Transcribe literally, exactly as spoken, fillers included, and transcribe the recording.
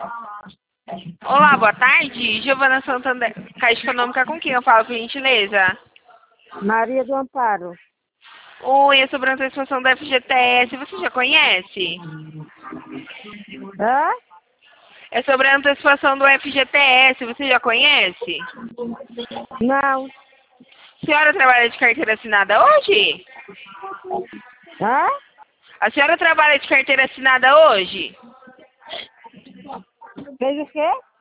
Olá, boa tarde. Giovana Santander, Caixa Econômica, com quem eu falo, por gentileza? Maria do Amparo. Oi, é sobre a antecipação da F G T S. Você já conhece? Hã? É sobre a antecipação do F G T S. Você já conhece? Não. A senhora trabalha de carteira assinada hoje? Hã? A senhora trabalha de carteira assinada hoje? Fez o quê?